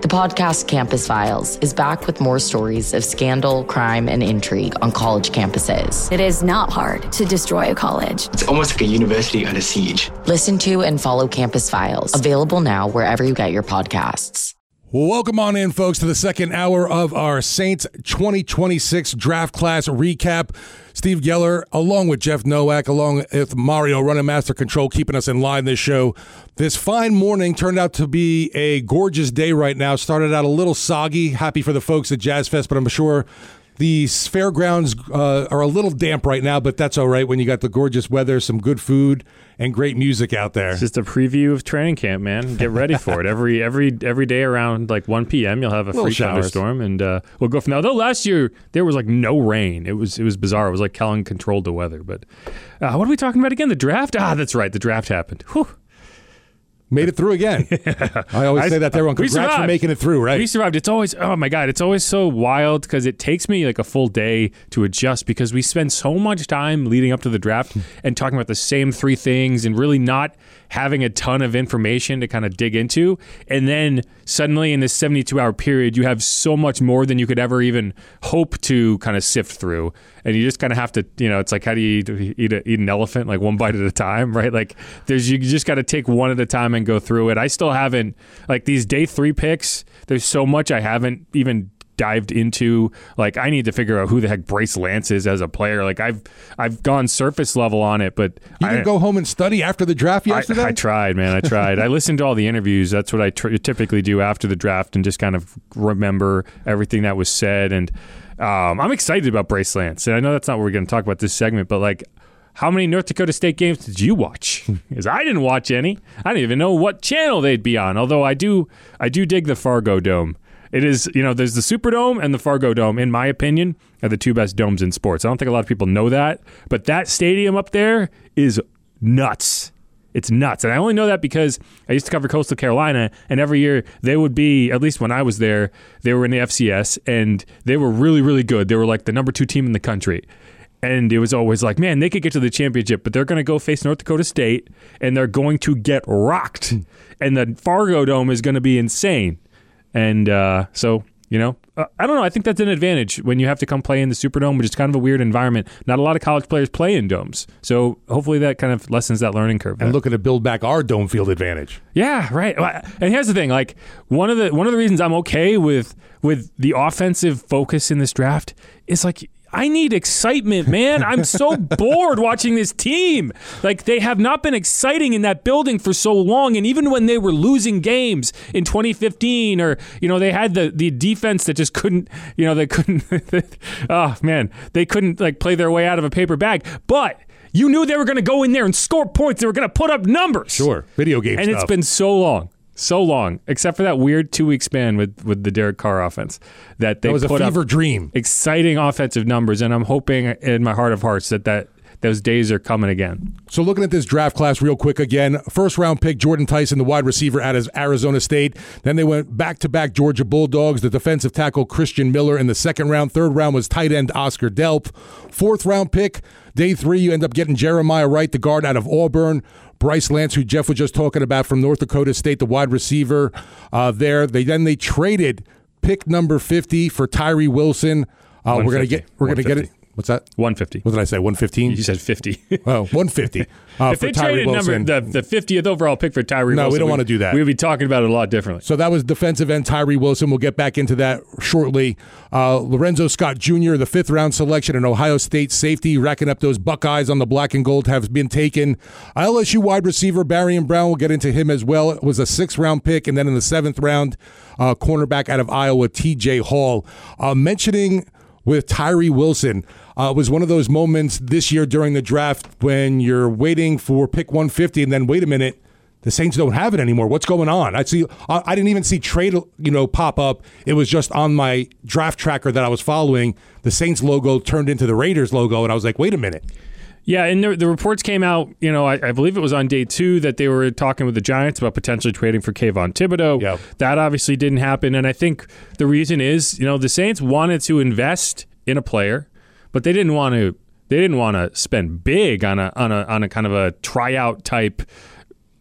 The podcast Campus Files is back with more stories of scandal, crime, and intrigue on college campuses. It is not hard to destroy a college. It's almost like a university under siege. Listen to and follow Campus Files, available now wherever you get your podcasts. Welcome on in, folks, to the second hour of our Saints 2026 draft class recap. Steve Geller, along with Jeff Nowak, along with Mario running Master Control, keeping us in line this show. This fine morning turned out to be a gorgeous day right now. Started out a little soggy. Happy for the folks at Jazz Fest, but I'm sure the fairgrounds are a little damp right now, but that's all right when you got the gorgeous weather, some good food, and great music out there. It's just a preview of training camp, man. Get ready for it. Every day around like 1 p.m. you'll have a free thunderstorm, and we'll go from there. Although last year there was like no rain. It was bizarre. It was like Kellen controlled the weather. But what are we talking about again? The draft? That's right. The draft happened. Whew. Made it through again. I always say that to everyone. Congrats for making it through, right? We survived. It's always, oh my God, it's always so wild because it takes me like a full day to adjust because we spend so much time leading up to the draft and talking about the same three things and really not having a ton of information to kind of dig into. And then suddenly in this 72-hour period, you have so much more than you could ever even hope to kind of sift through. And you just kind of have to, it's like, how do you eat an elephant, like one bite at a time, right? Like you just got to take one at a time and go through it. I still haven't, like these day 3 picks, there's so much I haven't even dived into. Like I need to figure out who the heck Bryce Lance is as a player. Like I've gone surface level on it, but you didn't go home and study after the draft yesterday? I tried, man. I tried. I listened to all the interviews. That's what I typically do after the draft and just kind of remember everything that was said. And I'm excited about Bryce Lance. And I know that's not what we're going to talk about this segment, but like, how many North Dakota State games did you watch? Because I didn't watch any. I didn't even know what channel they'd be on. Although I do dig the Fargo Dome. It is, there's the Superdome and the Fargo Dome, in my opinion, are the two best domes in sports. I don't think a lot of people know that, but that stadium up there is nuts. It's nuts. And I only know that because I used to cover Coastal Carolina, and every year they would be, at least when I was there, they were in the FCS, and they were really, really good. They were like the number 2 team in the country. And it was always like, man, they could get to the championship, but they're going to go face North Dakota State, and they're going to get rocked. And the Fargo Dome is going to be insane. And so, I don't know. I think that's an advantage when you have to come play in the Superdome, which is kind of a weird environment. Not a lot of college players play in domes. So hopefully that kind of lessens that learning curve. And looking to build back our dome field advantage. Yeah, right. And here's the thing. Like one of the reasons I'm okay with the offensive focus in this draft is like, I need excitement, man. I'm so bored watching this team. Like, they have not been exciting in that building for so long. And even when they were losing games in 2015 or, they had the defense that just couldn't, they couldn't, oh, man, they couldn't, like, play their way out of a paper bag. But you knew they were going to go in there and score points. They were going to put up numbers. Sure, video game and stuff. It's been so long, except for that weird 2-week span with the Derek Carr offense that they was put a fever up dream. Exciting offensive numbers, and I'm hoping in my heart of hearts that those days are coming again. So looking at this draft class real quick again, first-round pick Jordan Tyson, the wide receiver out of Arizona State. Then they went back-to-back Georgia Bulldogs, the defensive tackle Christian Miller in the second round. Third round was tight end Oscar Delp. Fourth-round pick, day 3, you end up getting Jeremiah Wright, the guard out of Auburn. Bryce Lance, who Jeff was just talking about from North Dakota State, the wide receiver there. They traded pick number 50 for Tyree Wilson. We're gonna get it. What's that? 150. What did I say? 115? You said 50. Oh, 150. If they traded the 50th overall pick for Tyree Wilson, no, we don't want to do that. We would be talking about it a lot differently. So that was defensive end Tyree Wilson. We'll get back into that shortly. Lorenzo Scott Jr., the 5th-round selection, an Ohio State safety, racking up those Buckeyes on the black and gold, have been taken. LSU wide receiver Barrion Brown, we'll get into him as well. It was a 6th-round pick, and then in the 7th round, cornerback out of Iowa, T.J. Hall. Mentioning with Tyree Wilson, was one of those moments this year during the draft when you're waiting for pick 150 and then, wait a minute, the Saints don't have it anymore. What's going on? I didn't even see trade, pop up. It was just on my draft tracker that I was following. The Saints logo turned into the Raiders logo, and I was like, wait a minute. Yeah, and the reports came out, I believe it was on day 2 that they were talking with the Giants about potentially trading for Kayvon Thibodeau. Yep. That obviously didn't happen, and I think the reason is, the Saints wanted to invest in a player, but they didn't want to spend big on a kind of a tryout type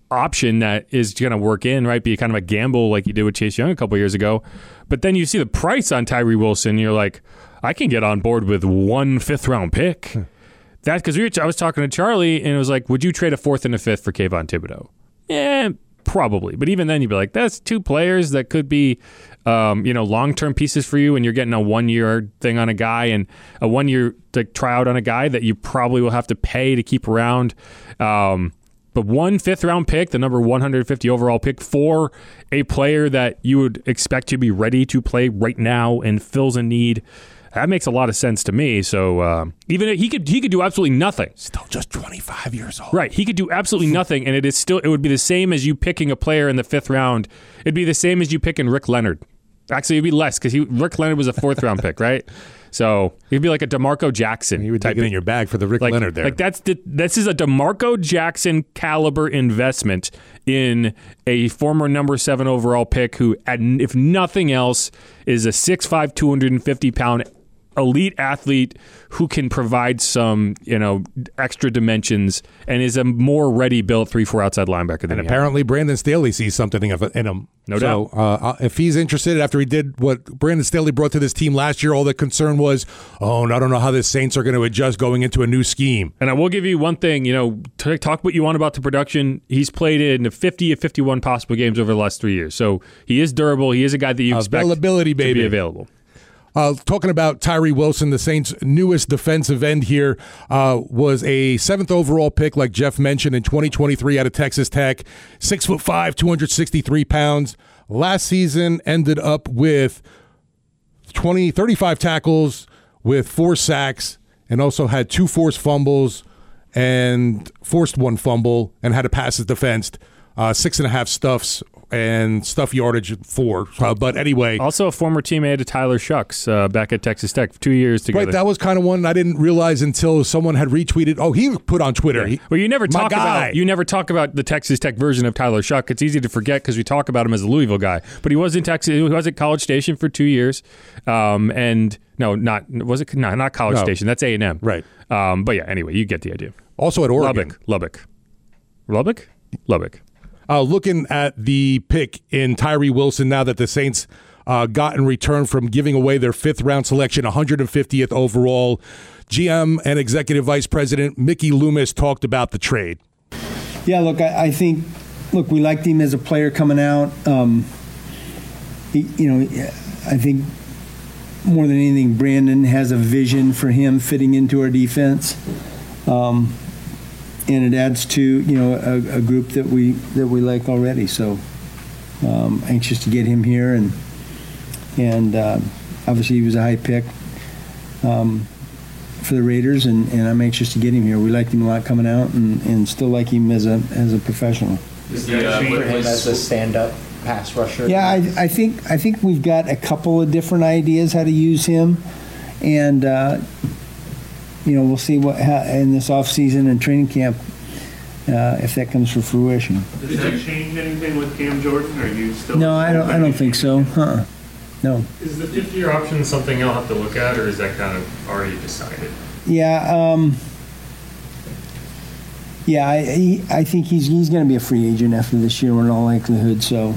option that is going to work in, right? Be kind of a gamble like you did with Chase Young a couple years ago. But then you see the price on Tyree Wilson, and you're like, I can get on board with 1 5th-round pick. That's because I was talking to Charlie, and it was like, would you trade a 4th and a 5th for Kayvon Thibodeau? Yeah, probably. But even then, you'd be like, that's 2 players that could be, long-term pieces for you, and you're getting a 1-year thing on a guy and a 1-year tryout on a guy that you probably will have to pay to keep around. But 1 5th-round pick, the number 150 overall pick for a player that you would expect to be ready to play right now and fills a need, that makes a lot of sense to me. So even he could do absolutely nothing. Still just 25 years old. Right. He could do absolutely nothing, and it would be the same as you picking a player in the 5th round. It'd be the same as you picking Rick Leonard. Actually, it'd be less because Rick Leonard was a 4th-round pick, right? So it'd be like a DeMarco Jackson. You would take it in your bag for the Rick Leonard there. Like this is a DeMarco Jackson caliber investment in a former number 7 overall pick who, if nothing else, is a 6'5", 250-pound elite athlete who can provide some, extra dimensions and is a more ready-built 3-4 outside linebacker than and apparently Brandon Staley sees something in him. No doubt. So if he's interested, after he did what Brandon Staley brought to this team last year, all the concern was, I don't know how the Saints are going to adjust going into a new scheme. And I will give you one thing, talk what you want about the production. He's played in 50 of 51 possible games over the last 3 years. So he is durable. He is a guy that you expect availability, baby, to be available. Talking about Tyree Wilson, the Saints' newest defensive end here, was a 7th overall pick, like Jeff mentioned, in 2023 out of Texas Tech. 6'5", 263 pounds. Last season ended up with 35 tackles with 4 sacks, and also had 2 forced fumbles and forced 1 fumble, and had a passes defensed, 6.5 stuffs, and stuff yardage 4. But anyway. Also a former teammate of Tyler Shucks back at Texas Tech for 2 years together. Right, that was kind of one I didn't realize until someone had retweeted. Oh, he put on Twitter. Yeah. Well, you never talk about the Texas Tech version of Tyler Shuck. It's easy to forget because we talk about him as a Louisville guy. But he was in Texas. He was at College Station for 2 years. Not College Station. That's A&M. Right. But yeah, anyway, you get the idea. Also at Oregon. Lubbock. Looking at the pick in Tyree Wilson now that the Saints got in return from giving away their 5th-round selection, 150th overall, GM and Executive Vice President Mickey Loomis talked about the trade. Yeah, look, I think we liked him as a player coming out. I think more than anything, Brandon has a vision for him fitting into our defense. And it adds to a group that we like already. So anxious to get him here, and obviously he was a high pick for the Raiders, and I'm anxious to get him here. We liked him a lot coming out, and still like him as a professional. Is the for him as a stand-up pass rusher? Yeah, I think we've got a couple of different ideas how to use him, and. We'll see what in this off-season and training camp if that comes to fruition. Does that change anything with Cam Jordan? Or are you still? No, I don't think so. No. Is the 5th-year option something you'll have to look at, or is that kind of already decided? Yeah. I think he's going to be a free agent after this year in all likelihood. So.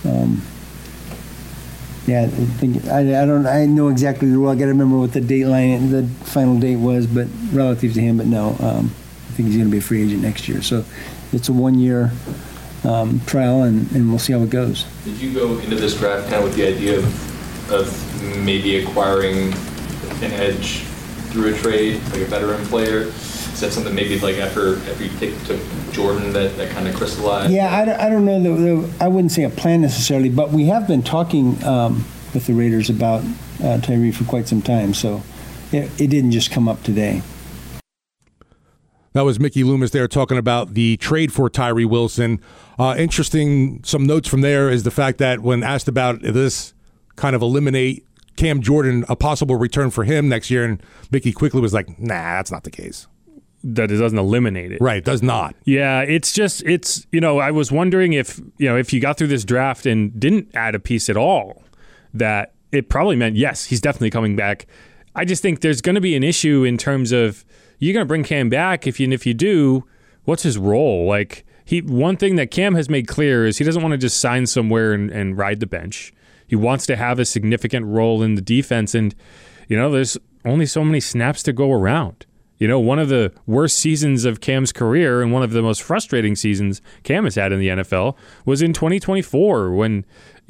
Yeah, I know exactly the rule. I got to remember what the final date was, but relative to him. But no, I think he's going to be a free agent next year. So it's a 1-year trial, and we'll see how it goes. Did you go into this draft now with the idea of maybe acquiring an edge through a trade, like a veteran player? Is that something maybe like after you took Jordan that kind of crystallized? Yeah, I don't know. I wouldn't say a plan necessarily, but we have been talking with the Raiders about Tyree for quite some time, so it didn't just come up today. That was Mickey Loomis there talking about the trade for Tyree Wilson. Interesting, some notes from there is the fact that when asked about this kind of eliminate Cam Jordan, a possible return for him next year, and Mickey quickly was like, nah, that's not the case. That it doesn't eliminate it. Right, it does not. Yeah, it's I was wondering if you got through this draft and didn't add a piece at all, that it probably meant, yes, he's definitely coming back. I just think there's going to be an issue in terms of you're going to bring Cam back. If you do, what's his role? Like, one thing that Cam has made clear is he doesn't want to just sign somewhere and ride the bench. He wants to have a significant role in the defense, and there's only so many snaps to go around. One of the worst seasons of Cam's career and one of the most frustrating seasons Cam has had in the NFL was in 2024 when,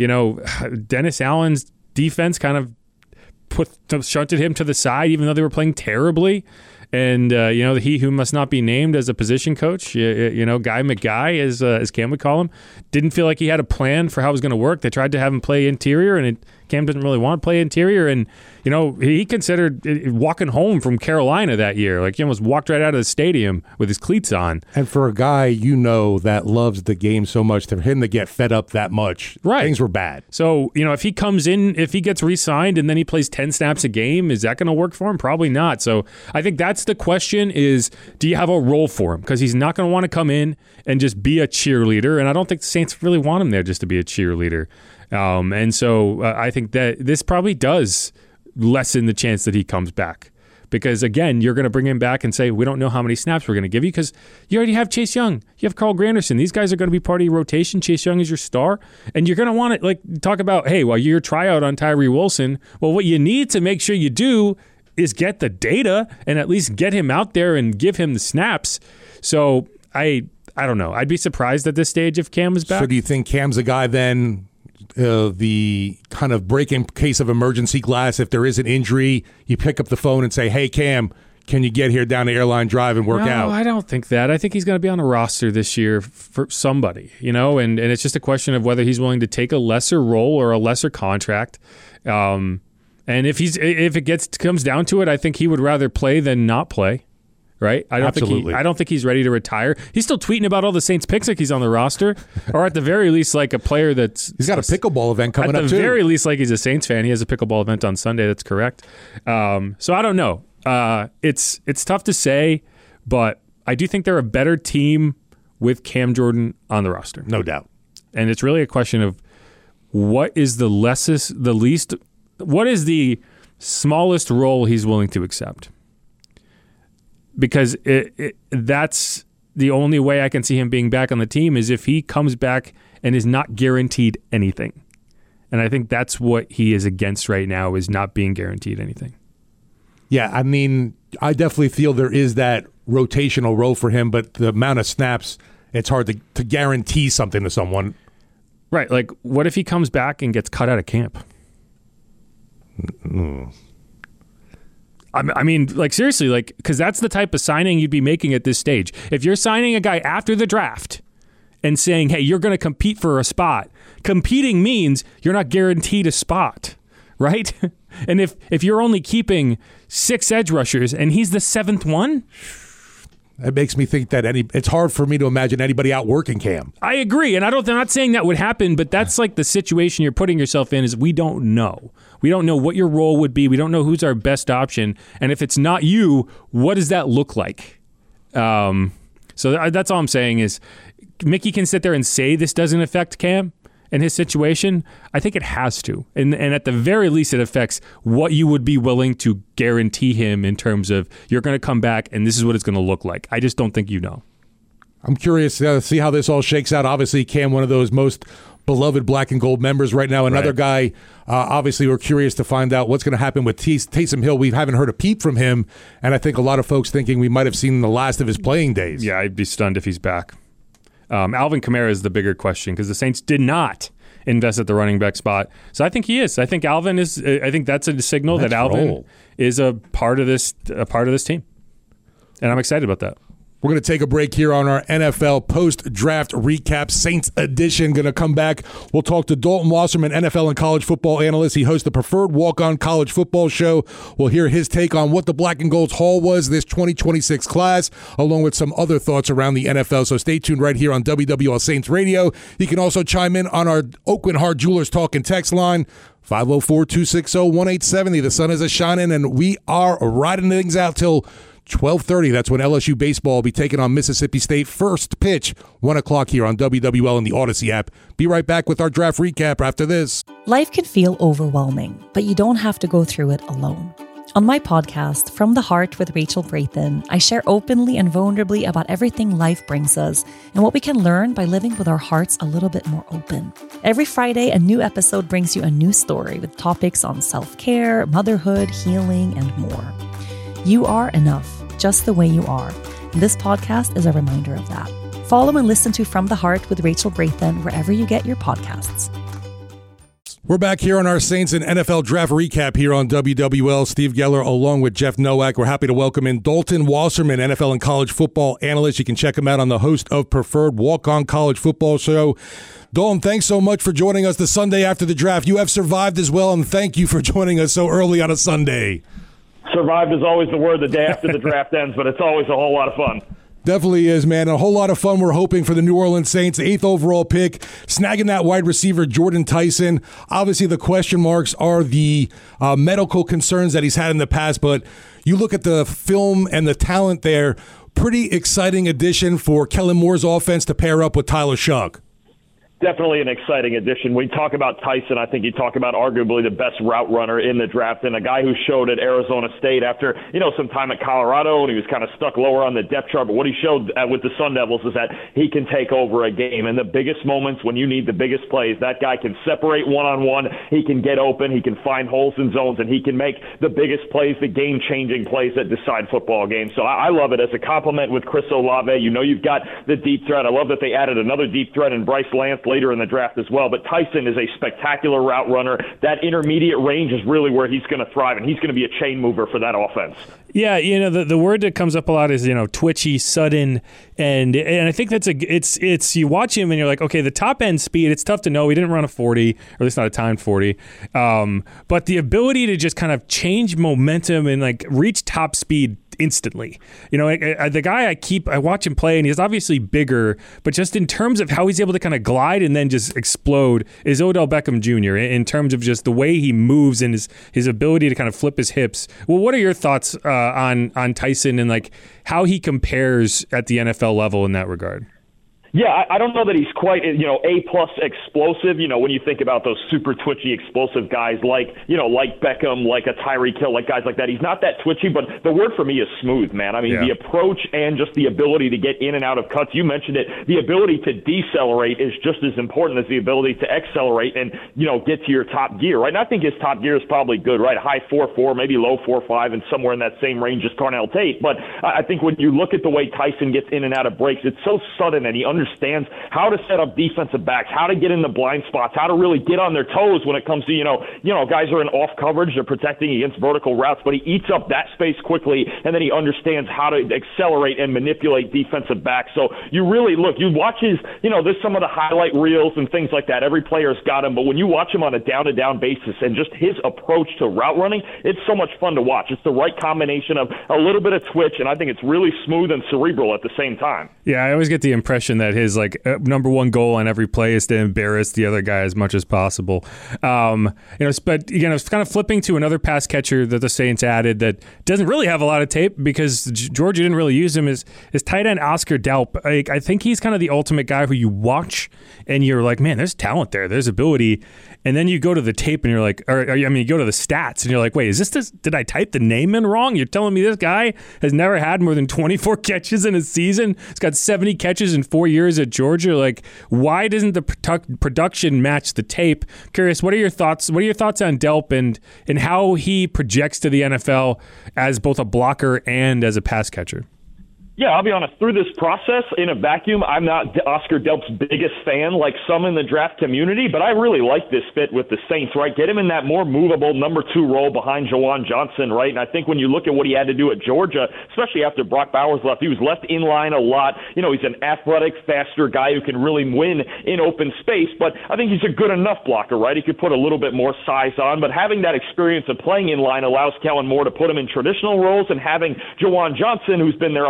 Dennis Allen's defense kind of shunted him to the side even though they were playing terribly. And, he who must not be named as a position coach, Guy McGuy, as Cam would call him, didn't feel like he had a plan for how it was going to work. They tried to have him play interior, and Cam didn't really want to play interior. And, he considered walking home from Carolina that year. Like, he almost walked right out of the stadium with his cleats on. And for a guy, that loves the game so much, for him to get fed up that much, right, things were bad. So, if he comes in, if he gets re-signed and then he plays 10 snaps a game, is that going to work for him? Probably not. So I think that's the question is, do you have a role for him? Because he's not going to want to come in and just be a cheerleader. And I don't think the Saints really want him there just to be a cheerleader. And so I think that this probably does lessen the chance that he comes back. Because, again, you're going to bring him back and say, we don't know how many snaps we're going to give you because you already have Chase Young. You have Carl Granderson. These guys are going to be part of your rotation. Chase Young is your star. And you're going to want to talk about, hey, well, your tryout on Tyree Wilson. Well, what you need to make sure you do is get the data and at least get him out there and give him the snaps. So I don't know. I'd be surprised at this stage if Cam was back. So do you think Cam's a guy then, the kind of break in case of emergency glass, if there is an injury, you pick up the phone and say, hey, Cam, can you get here down to Airline Drive and work out? No, I don't think that. I think he's going to be on a roster this year for somebody, and it's just a question of whether he's willing to take a lesser role or a lesser contract. And if it comes down to it, I think he would rather play than not play. Right? I don't think he's ready to retire. He's still tweeting about all the Saints picks like he's on the roster, or at the very least, like a player that's he's got a pickleball event coming up too. At the very least, like he's a Saints fan. He has a pickleball event on Sunday. That's correct. So I don't know. It's tough to say, but I do think they're a better team with Cam Jordan on the roster, no doubt. And it's really a question of what is the smallest role he's willing to accept. Because that's the only way I can see him being back on the team is if he comes back and is not guaranteed anything. And I think that's what he is against right now, is not being guaranteed anything. Yeah, I mean, I definitely feel there is that rotational role for him, but the amount of snaps, it's hard to guarantee something to someone. Right, like what if he comes back and gets cut out of camp? I mean, like, seriously, like, because that's the type of signing you'd be making at this stage. If you're signing a guy after the draft and saying, hey, you're going to compete for a spot, competing means you're not guaranteed a spot, right? And if you're only keeping 6 edge rushers and he's the 7th one, it makes me think that it's hard for me to imagine anybody outworking Cam. I agree, and I'm not saying that would happen, but that's like the situation you're putting yourself in is we don't know. We don't know what your role would be. We don't know who's our best option. And if it's not you, what does that look like? So that's all I'm saying is Mickey can sit there and say this doesn't affect Cam and his situation. I think it has to. And at the very least, it affects what you would be willing to guarantee him in terms of you're going to come back and this is what it's going to look like. I just don't think you know. I'm curious to see how this all shakes out. Obviously, Cam, one of those most beloved black and gold members right now. Another guy, obviously, we're curious to find out what's going to happen with Taysom Hill. We haven't heard a peep from him, and I think a lot of folks thinking we might have seen the last of his playing days. Yeah, I'd be stunned if he's back. Alvin Kamara is the bigger question because the Saints did not invest at the running back spot. So I think he is. I think Alvin is. I think that's a signal that Alvin is a part of this team, and I'm excited about that. We're going to take a break here on our NFL post-draft recap, Saints edition. Going to come back. We'll talk to Dalton Wasserman, NFL and college football analyst. He hosts the Preferred Walk-On College Football Show. We'll hear his take on what the Black and Gold's haul was this 2026 class, along with some other thoughts around the NFL. So stay tuned right here on WWL Saints Radio. You can also chime in on our Oakland Hard Jewelers Talk and Text line, 504-260-1870. The sun is a-shining, and we are riding things out till 12:30. That's when LSU baseball will be taking on Mississippi State. First pitch, 1 o'clock here on WWL and the Odyssey app. Be right back with our draft recap after this. Life can feel overwhelming, but you don't have to go through it alone. On my podcast, From the Heart with Rachel Brathen, I share openly and vulnerably about everything life brings us and what we can learn by living with our hearts a little bit more open. Every Friday, a new episode brings you a new story with topics on self-care, motherhood, healing, and more. You are enough, just the way you are. And this podcast is a reminder of that. Follow and listen to From the Heart with Rachel Brathen wherever you get your podcasts. We're back here on our Saints and NFL Draft Recap here on WWL. Steve Geller along with Jeff Nowak. We're happy to welcome in Dalton Wasserman, NFL and college football analyst. You can check him out on the host of Preferred Walk-On College Football Show. Dalton, thanks so much for joining us the Sunday after the draft. You have survived as well, and thank you for joining us so early on a Sunday. Survived is always the word the day after the draft ends, but it's always a whole lot of fun. Definitely is, man. A whole lot of fun we're hoping for the New Orleans Saints, 8th overall pick, snagging that wide receiver, Jordan Tyson. Obviously, the question marks are the medical concerns that he's had in the past, but you look at the film and the talent there, pretty exciting addition for Kellen Moore's offense to pair up with Tyler Shough. Definitely an exciting addition. When you talk about Tyson, I think you talk about arguably the best route runner in the draft, and a guy who showed at Arizona State after, some time at Colorado, and he was kind of stuck lower on the depth chart. But what he showed with the Sun Devils is that he can take over a game. And the biggest moments, when you need the biggest plays, that guy can separate one-on-one. He can get open. He can find holes in zones, and he can make the biggest plays, the game-changing plays that decide football games. So I love it as a compliment with Chris Olave. You've got the deep threat. I love that they added another deep threat in Bryce Lance later in the draft as well. But Tyson is a spectacular route runner. That intermediate range is really where he's going to thrive, and he's going to be a chain mover for that offense. Yeah, the word that comes up a lot is twitchy, sudden, and I think that's it's you watch him and you're like, okay, the top end speed, it's tough to know. He didn't run a 40, or at least not a timed 40, but the ability to just kind of change momentum and like reach top speed instantly. The guy I watch him play, and he's obviously bigger, but just in terms of how he's able to kind of glide and then just explode is Odell Beckham Jr. in terms of just the way he moves and his ability to kind of flip his hips. Well, what are your thoughts on Tyson and like how he compares at the NFL level in that regard? Yeah, I don't know that he's quite, A-plus explosive, when you think about those super twitchy, explosive guys like Beckham, like a Tyreek Hill, like guys like that. He's not that twitchy, but the word for me is smooth, man. I mean, The approach and just the ability to get in and out of cuts, you mentioned it, the ability to decelerate is just as important as the ability to accelerate and, get to your top gear, right? And I think his top gear is probably good, right? High 4.4, maybe low 4.5, and somewhere in that same range as Carnell Tate. But I think when you look at the way Tyson gets in and out of breaks, it's so sudden, and he understands how to set up defensive backs, how to get in the blind spots, how to really get on their toes when it comes to, guys are in off coverage, they're protecting against vertical routes, but he eats up that space quickly, and then he understands how to accelerate and manipulate defensive backs. So you really you watch his, there's some of the highlight reels and things like that. Every player's got him, but when you watch him on a down-to-down basis and just his approach to route running, it's so much fun to watch. It's the right combination of a little bit of twitch, and I think it's really smooth and cerebral at the same time. Yeah, I always get the impression that his number one goal on every play is to embarrass the other guy as much as possible. But again, it's kind of flipping to another pass catcher that the Saints added that doesn't really have a lot of tape because Georgia didn't really use him. Is tight end Oscar Delp. I think he's kind of the ultimate guy who you watch and you're like, man, there's talent there, there's ability. And then you go to the tape and you're like, you go to the stats and you're like, wait, is this? Did I type the name in wrong? You're telling me this guy has never had more than 24 catches in a season? He's got 70 catches in 4 years at Georgia. Like, why doesn't the production match the tape? Curious, what are your thoughts? What are your thoughts on Delp and how he projects to the NFL as both a blocker and as a pass catcher? Yeah, I'll be honest. Through this process, in a vacuum, I'm not Oscar Delp's biggest fan like some in the draft community, but I really like this fit with the Saints, right? Get him in that more movable number 2 role behind Juwan Johnson, right? And I think when you look at what he had to do at Georgia, especially after Brock Bowers left, he was left in line a lot. He's an athletic, faster guy who can really win in open space, but I think he's a good enough blocker, right? He could put a little bit more size on, but having that experience of playing in line allows Kellen Moore to put him in traditional roles, and having Juwan Johnson, who's been there obviously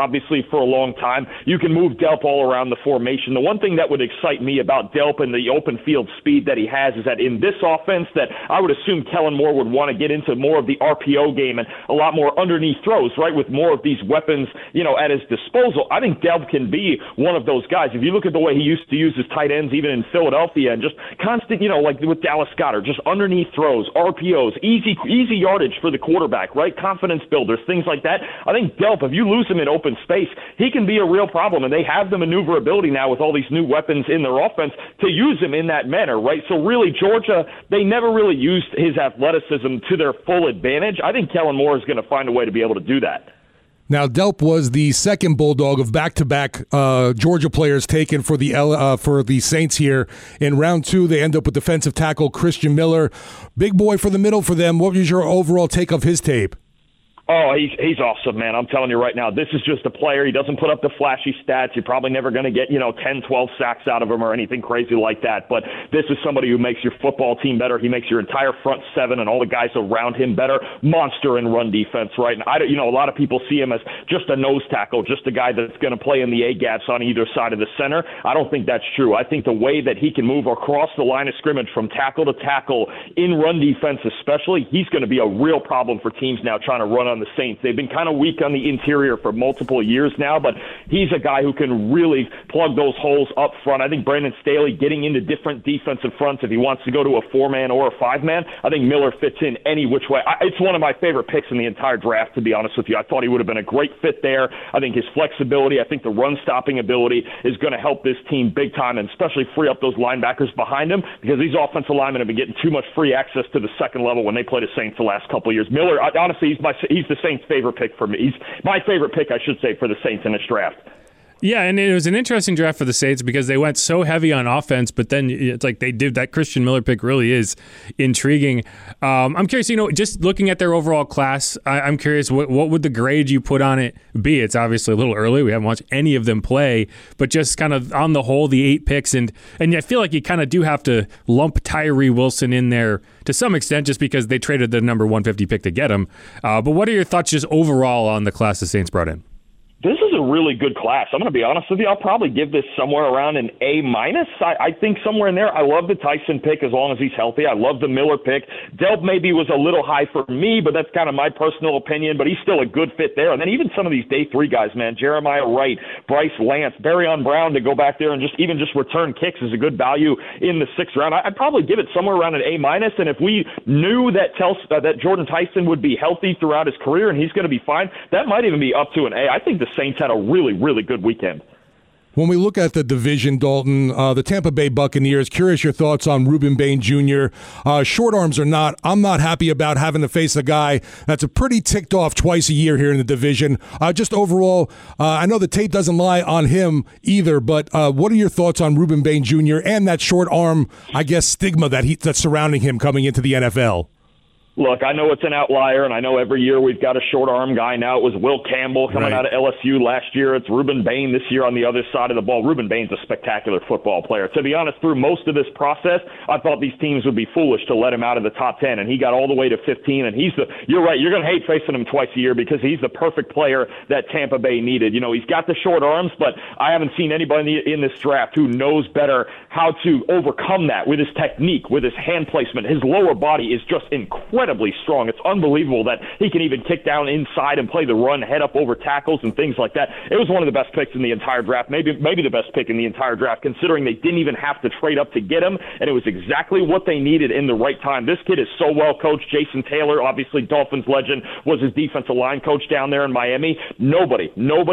especially for a long time. You can move Delp all around the formation. The one thing that would excite me about Delp and the open field speed that he has is that in this offense that I would assume Kellen Moore would want to get into more of the RPO game and a lot more underneath throws, right, with more of these weapons, at his disposal. I think Delp can be one of those guys. If you look at the way he used to use his tight ends even in Philadelphia and just constant, like with Dallas Goedert, just underneath throws, RPOs, easy yardage for the quarterback, right, confidence builders, things like that. I think Delp, if you lose him in open space, he can be a real problem, and they have the maneuverability now with all these new weapons in their offense to use him in that manner, right? So really, Georgia, they never really used his athleticism to their full advantage. I think Kellen Moore is going to find a way to be able to do that. Now, Delp was the second Bulldog of back-to-back Georgia players taken for the Saints here. In round 2, they end up with defensive tackle Christian Miller. Big boy for the middle for them. What was your overall take of his tape? Oh, he's awesome, man. I'm telling you right now, this is just a player. He doesn't put up the flashy stats. You're probably never going to get, 10, 12 sacks out of him or anything crazy like that. But this is somebody who makes your football team better. He makes your entire front seven and all the guys around him better. Monster in run defense, right? And a lot of people see him as just a nose tackle, just a guy that's going to play in the A-gaps on either side of the center. I don't think that's true. I think the way that he can move across the line of scrimmage from tackle to tackle in run defense especially, he's going to be a real problem for teams now trying to run on the Saints. They've been kind of weak on the interior for multiple years now, but he's a guy who can really plug those holes up front. I think Brandon Staley getting into different defensive fronts, if he wants to go to a 4-man or a 5-man, I think Miller fits in any which way. It's one of my favorite picks in the entire draft, to be honest with you. I thought he would have been a great fit there. I think his flexibility, I think the run-stopping ability is going to help this team big time and especially free up those linebackers behind him because these offensive linemen have been getting too much free access to the second level when they play the Saints the last couple of years. Miller, honestly, he's the Saints' favorite pick for me. He's my favorite pick, I should say, for the Saints in this draft. Yeah, and it was an interesting draft for the Saints because they went so heavy on offense, but then it's like they did that Christian Miller pick really is intriguing. I'm curious, just looking at their overall class, I'm curious what would the grade you put on it be? It's obviously a little early. We haven't watched any of them play, but just kind of on the whole, the 8 picks, and I feel like you kind of do have to lump Tyree Wilson in there to some extent just because they traded the number 150 pick to get him. But what are your thoughts just overall on the class the Saints brought in? This is a really good class. I'm going to be honest with you. I'll probably give this somewhere around an A-. I think somewhere in there. I love the Tyson pick as long as he's healthy. I love the Miller pick. Delp maybe was a little high for me, but that's kind of my personal opinion, but he's still a good fit there. And then even some of these day 3 guys, man, Jeremiah Wright, Bryce Lance, Barryon Brown to go back there and just return kicks is a good value in the 6th round. I'd probably give it somewhere around an A-. And if we knew that Jordan Tyson would be healthy throughout his career and he's going to be fine, that might even be up to an A. I think the Saints had a really, really good weekend. When we look at the division, Dalton, the Tampa Bay Buccaneers, curious your thoughts on Ruben Bain Jr. Short arms or not, I'm not happy about having to face a guy that's a pretty ticked off twice a year here in the division. Just overall, I know the tape doesn't lie on him either, but what are your thoughts on Ruben Bain Jr. and that short arm, stigma that's surrounding him coming into the NFL? Look, I know it's an outlier, and I know every year we've got a short-arm guy now. It was Will Campbell coming out of LSU last year. It's Ruben Bain this year on the other side of the ball. Ruben Bain's a spectacular football player. To be honest, through most of this process, I thought these teams would be foolish to let him out of the top 10, and he got all the way to 15, and you're right, you're going to hate facing him twice a year because he's the perfect player that Tampa Bay needed. He's got the short arms, but I haven't seen anybody in this draft who knows better how to overcome that with his technique, with his hand placement. His lower body is just incredibly strong. It's unbelievable that he can even kick down inside and play the run, head up over tackles and things like that. It was one of the best picks in the entire draft, maybe the best pick in the entire draft, considering they didn't even have to trade up to get him, and it was exactly what they needed in the right time. This kid is so well coached. Jason Taylor, obviously Dolphins legend, was his defensive line coach down there in Miami. Nobody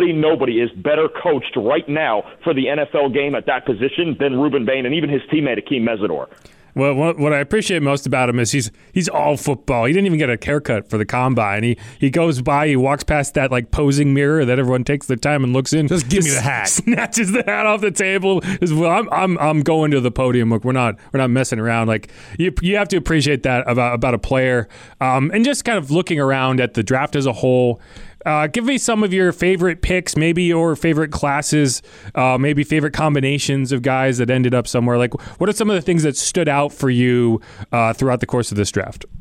is better coached right now for the NFL game at that position than Ruben Bain and even his teammate Akeem Mesidor. Well, what I appreciate most about him is he's all football. He didn't even get a haircut for the combine. He goes by, he walks past that posing mirror that everyone takes their time and looks in. Just give me the hat. Snatches the hat off the table. As well, I'm going to the podium. Look, we're not messing around. You have to appreciate that about a player. And just kind of looking around at the draft as a whole. Give me some of your favorite picks, maybe your favorite classes, maybe favorite combinations of guys that ended up somewhere. What are some of the things that stood out for you throughout the course of this draft?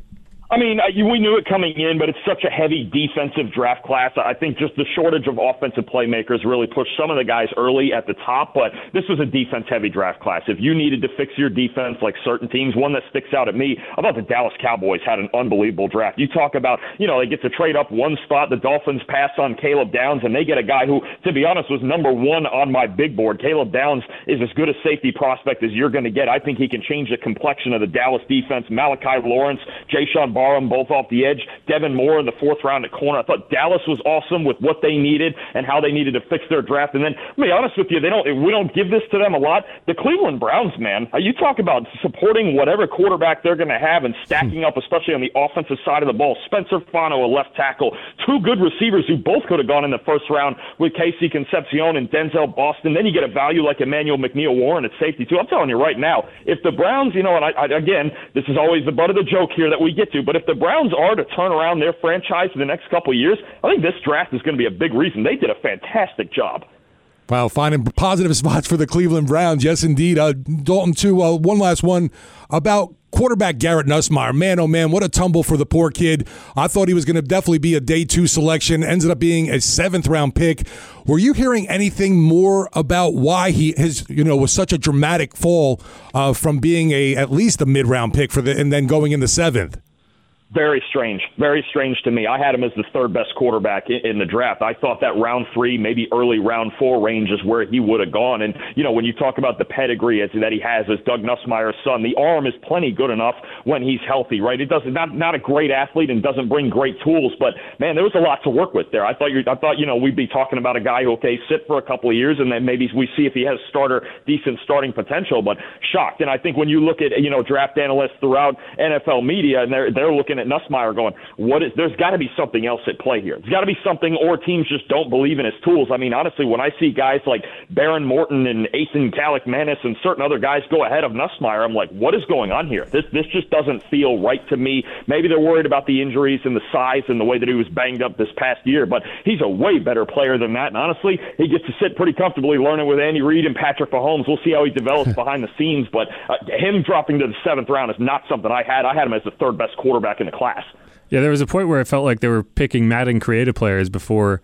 I mean, we knew it coming in, but it's such a heavy defensive draft class. I think just the shortage of offensive playmakers really pushed some of the guys early at the top, but this was a defense-heavy draft class. If you needed to fix your defense like certain teams, one that sticks out at me, I thought the Dallas Cowboys had an unbelievable draft. You talk about, they get to trade up one spot. The Dolphins pass on Caleb Downs, and they get a guy who, to be honest, was number one on my big board. Caleb Downs is as good a safety prospect as you're going to get. I think he can change the complexion of the Dallas defense. Malachi Lawrence, Jayshawn Barham, both off the edge. Devin Moore in the fourth round at corner. I thought Dallas was awesome with what they needed and how they needed to fix their draft. And then, to be honest with you, we don't give this to them a lot. The Cleveland Browns, man, you talk about supporting whatever quarterback they're going to have and stacking up, especially on the offensive side of the ball. Spencer Fano, a left tackle. Two good receivers who both could have gone in the first round with Casey Concepcion and Denzel Boston. Then you get a value like Emmanuel McNeil-Warren at safety, too. I'm telling you right now, if the Browns, and again, this is always the butt of the joke here that we get to, but if the Browns are to turn around their franchise in the next couple of years, I think this draft is going to be a big reason. They did a fantastic job. Wow, finding positive spots for the Cleveland Browns. Yes, indeed. Dalton, too, one last one about quarterback Garrett Nussmeier. Man, oh man, what a tumble for the poor kid. I thought he was going to definitely be a day 2 selection, ended up being a 7th-round pick. Were you hearing anything more about why he was such a dramatic fall from being at least a mid-round pick and then going in the 7th? Very strange to me. I had him as the 3rd best quarterback in the draft. I thought that round 3, maybe early round 4 range is where he would have gone. And, when you talk about the pedigree that he has as Doug Nussmeier's son, the arm is plenty good enough when he's healthy, right? It doesn't, not a great athlete and doesn't bring great tools, but man, there was a lot to work with there. I thought we'd be talking about a guy who, sit for a couple of years and then maybe we see if he has decent starting potential, but shocked. And I think when you look at, draft analysts throughout NFL media and they're looking at Nussmeier going, there's got to be something else at play here. There's got to be something, or teams just don't believe in his tools. I mean, honestly, when I see guys like Baron Morton and Ethan Kaliakmanis and certain other guys go ahead of Nussmeier, I'm like, what is going on here? This just doesn't feel right to me. Maybe they're worried about the injuries and the size and the way that he was banged up this past year, but he's a way better player than that. And honestly, he gets to sit pretty comfortably learning with Andy Reid and Patrick Mahomes. We'll see how he develops behind the scenes, but him dropping to the 7th round is not something I had. I had him as the 3rd best quarterback in the class. Yeah, there was a point where it felt like they were picking Madden creative players before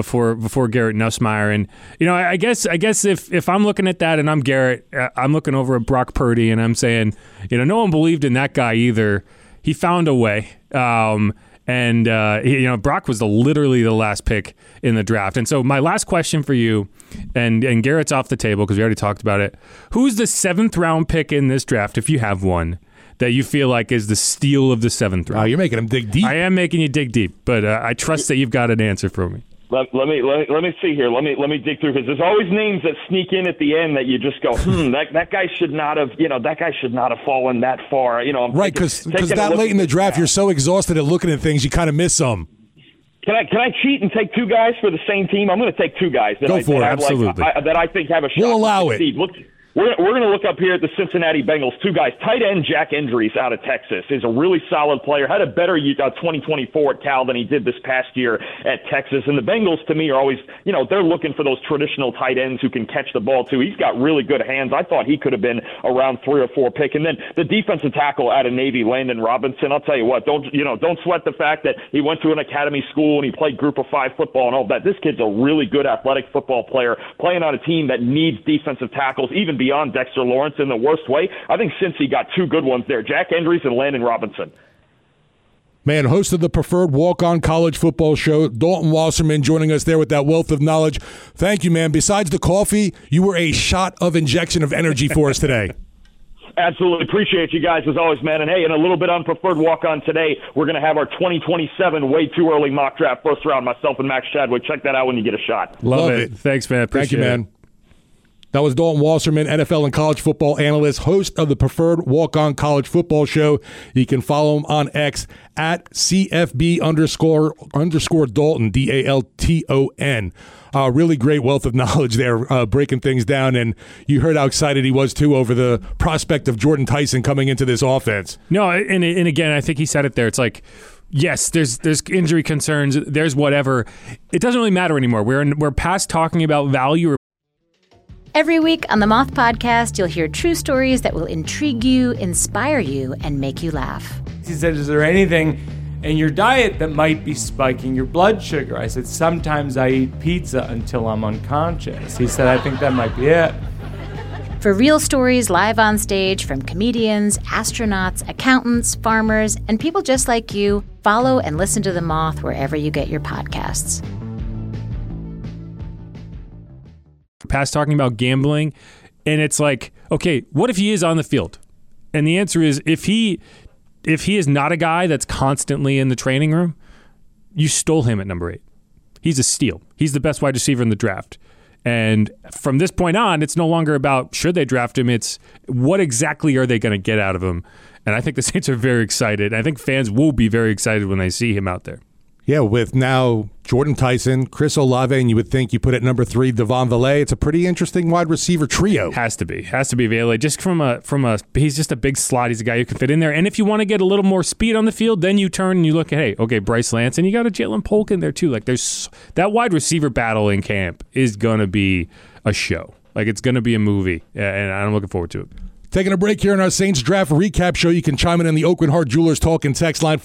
Garrett Nussmeier, and I guess if I'm looking at that and I'm Garrett, I'm looking over at Brock Purdy and I'm saying, no one believed in that guy either. He found a way, and Brock was literally the last pick in the draft. And so my last question for you, and Garrett's off the table because we already talked about it. Who's the 7th round pick in this draft, if you have one, that you feel like is the steal of the 7th round? Oh, you're making him dig deep. I am making you dig deep, but I trust that you've got an answer for me. Let me see here. Let me dig through, because there's always names that sneak in at the end that you just go, that guy should not have fallen that far. Right, because that late in the draft, you're so exhausted at looking at things, you kind of miss some. Can I cheat and take 2 guys for the same team? I'm going to take 2 guys that I think have a shot. We'll allow it. We're going to look up here at the Cincinnati Bengals. 2 guys. Tight end Jack Endries out of Texas is a really solid player. Had a better 2024 at Cal than he did this past year at Texas. And the Bengals, to me, are always, they're looking for those traditional tight ends who can catch the ball, too. He's got really good hands. I thought he could have been a round 3 or 4 pick. And then the defensive tackle out of Navy, Landon Robinson, I'll tell you what, don't sweat the fact that he went to an academy school and he played group of 5 football and all that. This kid's a really good athletic football player playing on a team that needs defensive tackles, even beyond Dexter Lawrence in the worst way. I think Cincy got 2 good ones there, Jack Endries and Landon Robinson. Man, host of the Preferred Walk-On College Football Show, Dalton Wasserman, joining us there with that wealth of knowledge. Thank you, man. Besides the coffee, you were a shot of injection of energy for us today. Absolutely. Appreciate you guys as always, man. And hey, in a little bit on Preferred Walk-On today, we're going to have our 2027 way too early mock draft first round, myself and Max Chadwick. Check that out when you get a shot. Love it. Thanks, man. Thank you, man. That was Dalton Wasserman, NFL and college football analyst, host of the Preferred Walk-On College Football Show. You can follow him on X at CFB_Dalton, DALTON. Really great wealth of knowledge there, breaking things down. And you heard how excited he was, too, over the prospect of Jordan Tyson coming into this offense. No, and again, I think he said it there. It's like, yes, there's injury concerns, there's whatever. It doesn't really matter anymore. We're past talking about value. Every week on the Moth Podcast, you'll hear true stories that will intrigue you, inspire you, and make you laugh. He said, is there anything in your diet that might be spiking your blood sugar? I said, sometimes I eat pizza until I'm unconscious. He said, I think that might be it. For real stories live on stage from comedians, astronauts, accountants, farmers, and people just like you, follow and listen to The Moth wherever you get your podcasts. Past talking about gambling, and it's like, okay, what if he is on the field? And the answer is, if he is not a guy that's constantly in the training room, you stole him at number 8. He's a steal. He's the best wide receiver in the draft. And from this point on, it's no longer about should they draft him. It's what exactly are they going to get out of him? And I think the Saints are very excited. I think fans will be very excited when they see him out there. Yeah, with now Jordan Tyson, Chris Olave, and you would think you put at number 3 Devon Vele. It's a pretty interesting wide receiver trio. Has to be Vele. Just from a he's just a big slot. He's a guy who can fit in there. And if you want to get a little more speed on the field, then you turn and you look at, hey, okay, Bryce Lance, and you got a Jalen Polk in there too. Like there's that wide receiver battle in camp is gonna be a show. Like it's gonna be a movie, and I'm looking forward to it. Taking a break here on our Saints Draft Recap Show. You can chime in on the Oakland Heart Jewelers Talk and Text line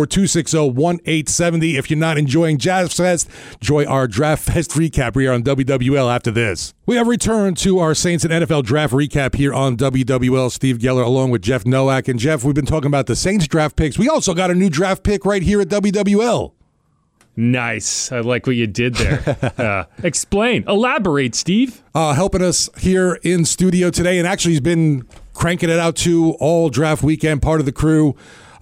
504-260-1870. If you're not enjoying Jazz Fest, enjoy our Draft Fest recap here on WWL after this. We have returned to our Saints and NFL Draft Recap here on WWL. Steve Geller along with Jeff Nowak. And Jeff, we've been talking about the Saints draft picks. We also got a new draft pick right here at WWL. Nice. I like what you did there. Explain. Elaborate, Steve. Helping us here in studio today, and actually he's been cranking it out too all draft weekend, part of the crew.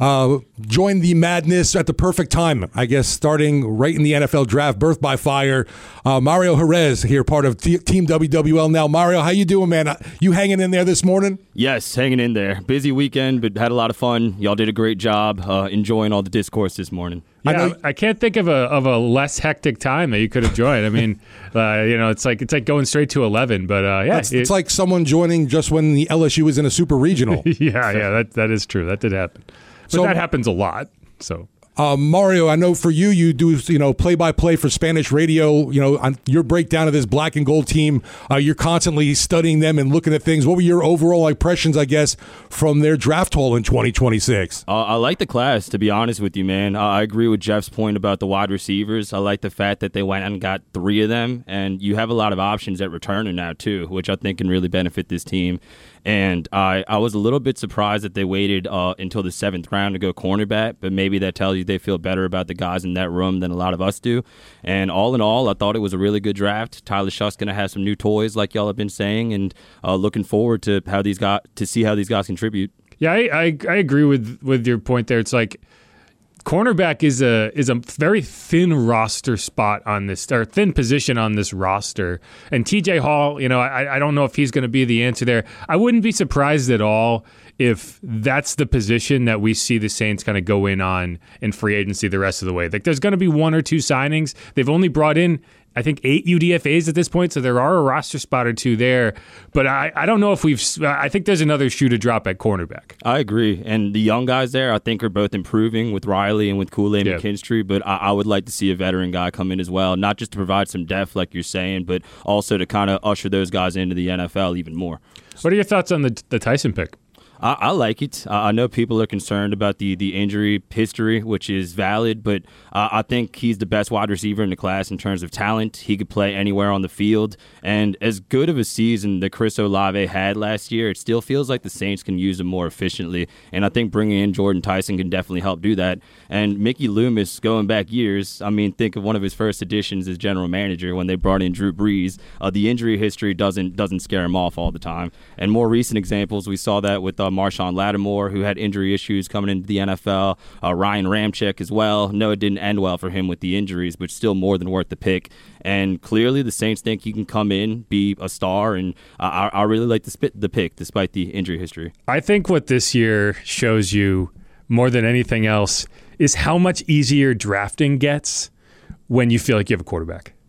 Joined the madness at the perfect time, I guess, starting right in the NFL draft, birth by fire. Mario Jerez here, part of Team WWL now. Mario, how you doing, man? You hanging in there this morning? Yes, hanging in there. Busy weekend, but had a lot of fun. Y'all did a great job enjoying all the discourse this morning. Yeah, I can't think of a less hectic time that you could have joined. I mean, it's like going straight to 11. But yeah, it's like someone joining just when the LSU was in a super regional. yeah, that is true. That did happen. But that happens a lot. So, Mario, I know for you do play-by-play for Spanish radio. On your breakdown of this black and gold team, you're constantly studying them and looking at things. What were your overall impressions, I guess, from their draft haul in 2026? I like the class, to be honest with you, man. I agree with Jeff's point about the wide receivers. I like the fact that they went and got 3 of them, and you have a lot of options at returner now too, which I think can really benefit this team. And I was a little bit surprised that they waited until the 7th round to go cornerback, but maybe that tells you they feel better about the guys in that room than a lot of us do. And all in all, I thought it was a really good draft. Tyler Shuck's going to have some new toys, like y'all have been saying, and looking forward to see how these guys contribute. Yeah, I agree with your point there. It's like cornerback is a very thin roster spot on this, or thin position on this roster. And TJ Hall, I don't know if he's going to be the answer there. I wouldn't be surprised at all if that's the position that we see the Saints kind of go in on in free agency the rest of the way. Like there's going to be 1 or 2 signings. They've only brought in, I think, 8 UDFAs at this point, so there are a roster spot or 2 there. But I don't know if I think there's another shoe to drop at cornerback. I agree. And the young guys there, I think, are both improving with Riley and with Kool-Aid McKinstry. But I would like to see a veteran guy come in as well, not just to provide some depth like you're saying, but also to kind of usher those guys into the NFL even more. What are your thoughts on the Tyson pick? I like it. I know people are concerned about the injury history, which is valid, but I think he's the best wide receiver in the class in terms of talent. He could play anywhere on the field. And as good of a season that Chris Olave had last year, it still feels like the Saints can use him more efficiently. And I think bringing in Jordan Tyson can definitely help do that. And Mickey Loomis, going back years, I mean, think of one of his first additions as general manager when they brought in Drew Brees. The injury history doesn't scare him off all the time. And more recent examples, we saw that with Marshawn Lattimore, who had injury issues coming into the NFL. Ryan Ramczyk as well. No, it didn't end well for him with the injuries, but still more than worth the pick. And clearly the Saints think he can come in, be a star, and I really like the pick despite the injury history. I think what this year shows you more than anything else is how much easier drafting gets when you feel like you have a quarterback.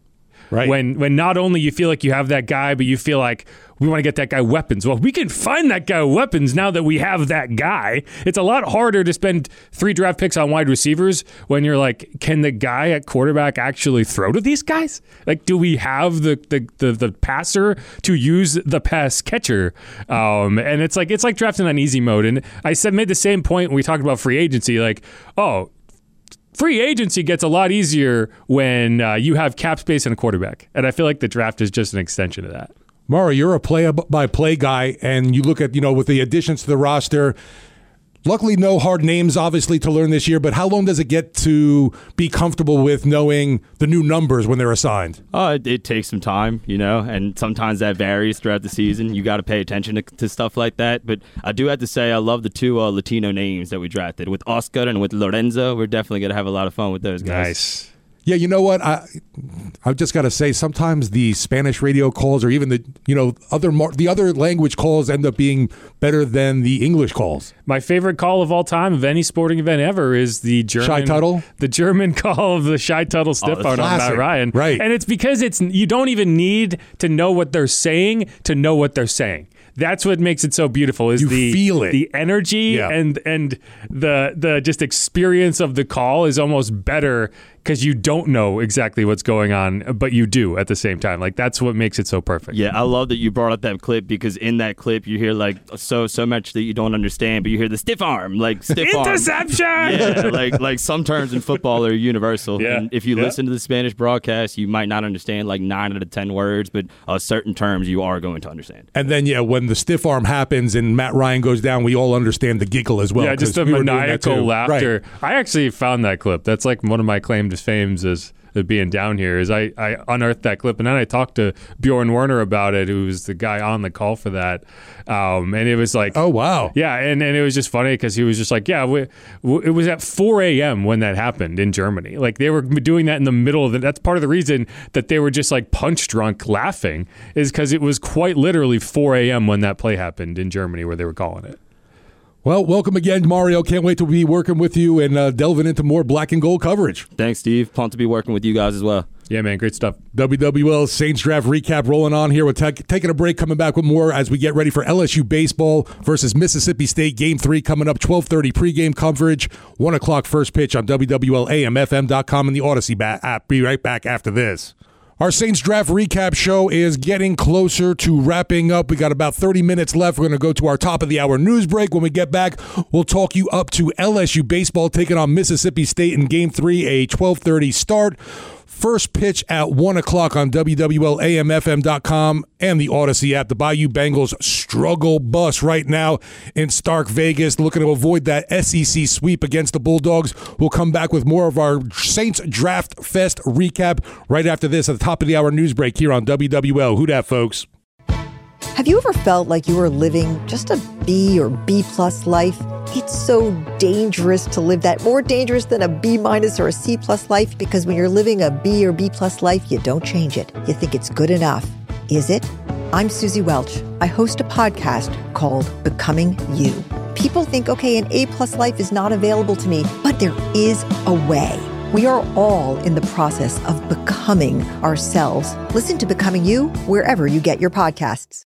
Right. When not only you feel like you have that guy, but you feel like we want to get that guy weapons. Well, we can find that guy weapons now that we have that guy. It's a lot harder to spend 3 draft picks on wide receivers when you're like, can the guy at quarterback actually throw to these guys? Like, do we have the passer to use the pass catcher? And it's like drafting on easy mode. And I made the same point when we talked about free agency. Like, free agency gets a lot easier when you have cap space and a quarterback. And I feel like the draft is just an extension of that. Mara, you're a play-by-play guy, and you look at, with the additions to the roster, luckily no hard names, obviously, to learn this year, but how long does it get to be comfortable with knowing the new numbers when they're assigned? It takes some time, and sometimes that varies throughout the season. You got to pay attention to stuff like that. But I do have to say I love the 2 Latino names that we drafted. With Oscar and with Lorenzo, we're definitely going to have a lot of fun with those guys. Nice. Yeah, you know what? I've just got to say, sometimes the Spanish radio calls, or even the other language calls, end up being better than the English calls. My favorite call of all time of any sporting event ever is the German Schei-Tuttle? The German call of the Schei-Tuttle stiff arm on Matt Ryan. Right. And it's because you don't even need to know what they're saying to know what they're saying. That's what makes it so beautiful. Is feel it. The energy and the just experience of the call is almost better because you don't know exactly what's going on, but you do at the same time. Like, that's what makes it so perfect. Yeah, I love that you brought up that clip, because in that clip you hear like so much that you don't understand, but you hear the stiff arm, like stiff interception. Yeah, like some terms in football are universal. Yeah. And if you listen to the Spanish broadcast, you might not understand like 9 out of 10 words, but certain terms you are going to understand. And then when the stiff arm happens and Matt Ryan goes down, we all understand the giggle as well. Yeah, just the maniacal laughter. Right. I actually found that clip. That's like one of my claim to fame as being down here. Is I unearthed that clip, and then I talked to Bjorn Werner about it, who was the guy on the call for that. And it was like, oh wow, yeah, and it was just funny because he was just like, yeah, it was at 4 a.m. when that happened in Germany. Like, they were doing that in the middle of that's part of the reason that they were just like punch drunk laughing, is because it was quite literally 4 a.m. when that play happened in Germany where they were calling it. Well, welcome again, Mario. Can't wait to be working with you and delving into more black and gold coverage. Thanks, Steve. Pumped to be working with you guys as well. Yeah, man, great stuff. WWL Saints Draft Recap rolling on here. We're taking a break, coming back with more as we get ready for LSU baseball versus Mississippi State Game 3 coming up, 12:30 pregame coverage, 1 o'clock first pitch on WWLAMFM.com and the Odyssey app. Be right back after this. Our Saints Draft Recap show is getting closer to wrapping up. We got about 30 minutes left. We're going to go to our top of the hour news break. When we get back, we'll talk you up to LSU baseball taking on Mississippi State in Game 3, a 12:30 start. First pitch at 1 o'clock on WWLAMFM.com and the Odyssey app. The Bayou Bengals struggle bus right now in Stark Vegas, looking to avoid that SEC sweep against the Bulldogs. We'll come back with more of our Saints Draft Fest recap right after this at the top of the hour news break here on WWL. Who dat, folks? Have you ever felt like you were living just a B or B+ life? It's so dangerous to live that, more dangerous than a B- or a C+ life, because when you're living a B or B+ life, you don't change it. You think it's good enough. Is it? I'm Susie Welch. I host a podcast called Becoming You. People think, okay, an A+ life is not available to me, but there is a way. We are all in the process of becoming ourselves. Listen to Becoming You wherever you get your podcasts.